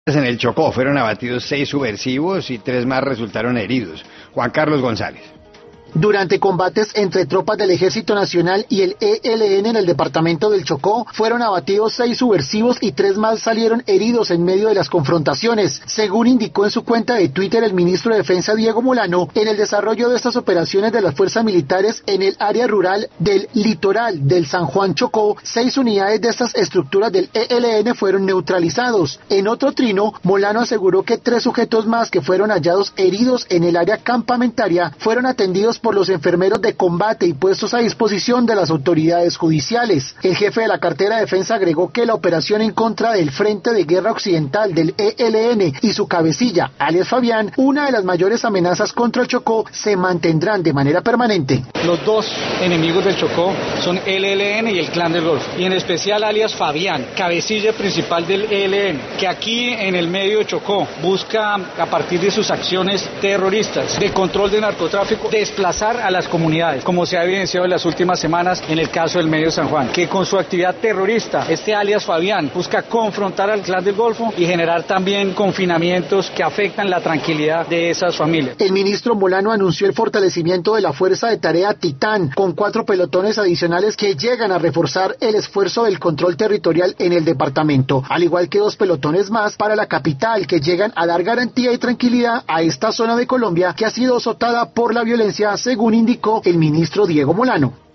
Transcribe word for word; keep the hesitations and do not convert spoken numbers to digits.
En el Chocó fueron abatidos seis subversivos y tres más resultaron heridos. Juan Carlos González. Durante combates entre tropas del Ejército Nacional y el E L N en el departamento del Chocó, fueron abatidos seis subversivos y tres más salieron heridos en medio de las confrontaciones. Según indicó en su cuenta de Twitter el ministro de Defensa Diego Molano, en el desarrollo de estas operaciones de las fuerzas militares en el área rural del litoral del San Juan Chocó, seis unidades de estas estructuras del E L N fueron neutralizados. En otro trino, Molano aseguró que tres sujetos más que fueron hallados heridos en el área campamentaria fueron atendidos por los enfermeros de combate y puestos a disposición de las autoridades judiciales. El jefe de la cartera de defensa agregó que la operación en contra del Frente de Guerra Occidental del E L N y su cabecilla, alias Fabián, una de las mayores amenazas contra el Chocó, se mantendrán de manera permanente. Los dos enemigos del Chocó son el E L N y el Clan del Golfo, y en especial alias Fabián, cabecilla principal del E L N, que aquí en el medio de Chocó busca, a partir de sus acciones terroristas, de control de narcotráfico, desplazar a las comunidades, como se ha evidenciado en las últimas semanas en el caso del Medio San Juan, que con su actividad terrorista, este alias Fabián, busca confrontar al Clan del Golfo y generar también confinamientos que afectan la tranquilidad de esas familias. El ministro Molano anunció el fortalecimiento de la Fuerza de Tarea Titán, con cuatro pelotones adicionales que llegan a reforzar el esfuerzo del control territorial en el departamento, al igual que dos pelotones más para la capital, que llegan a dar garantía y tranquilidad a esta zona de Colombia que ha sido azotada por la violencia, según indicó el ministro Diego Molano.